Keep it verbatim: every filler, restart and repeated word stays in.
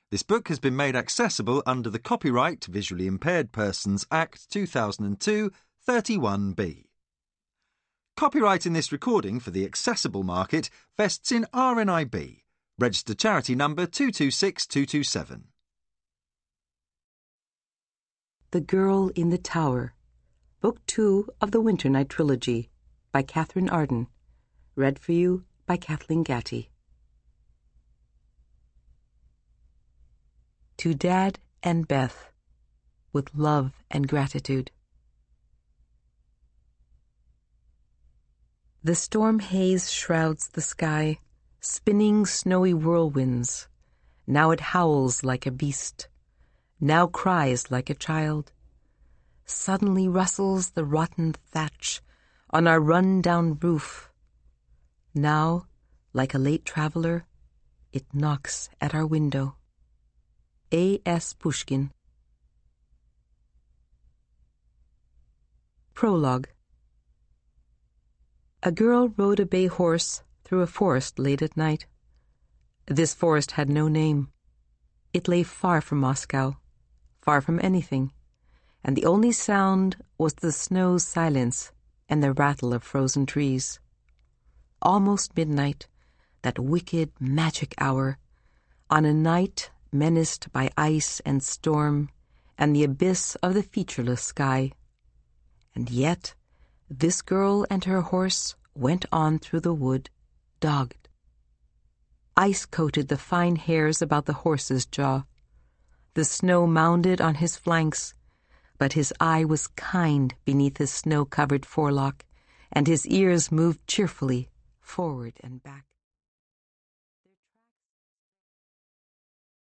This book has been made accessible under the Copyright Visually Impaired Persons Act two thousand two, thirty-one B. Copyright in this recording for the accessible market vests in R N I B, registered charity number two two six two two seven. The Girl in the Tower, Book two of the Winter Night Trilogy, by Catherine Arden. Read for you by Kathleen Gatty. To Dad and Beth, with love and gratitude. The storm haze shrouds the sky, spinning snowy whirlwinds. Now it howls like a beast, now cries like a child. Suddenly rustles the rotten thatch on our run-down roof. Now, like a late traveler, it knocks at our window. A S Pushkin. Prologue. A girl rode a bay horse through a forest late at night. This forest had no name. It lay far from Moscow, far from anything, and the only sound was the snow's silence and the rattle of frozen trees. Almost midnight, that wicked, magic hour, on a night menaced by ice and storm and the abyss of the featureless sky. And yet, this girl and her horse went on through the wood, dogged. Ice coated the fine hairs about the horse's jaw. The snow mounded on his flanks, but his eye was kind beneath his snow-covered forelock, and his ears moved cheerfully forward and back.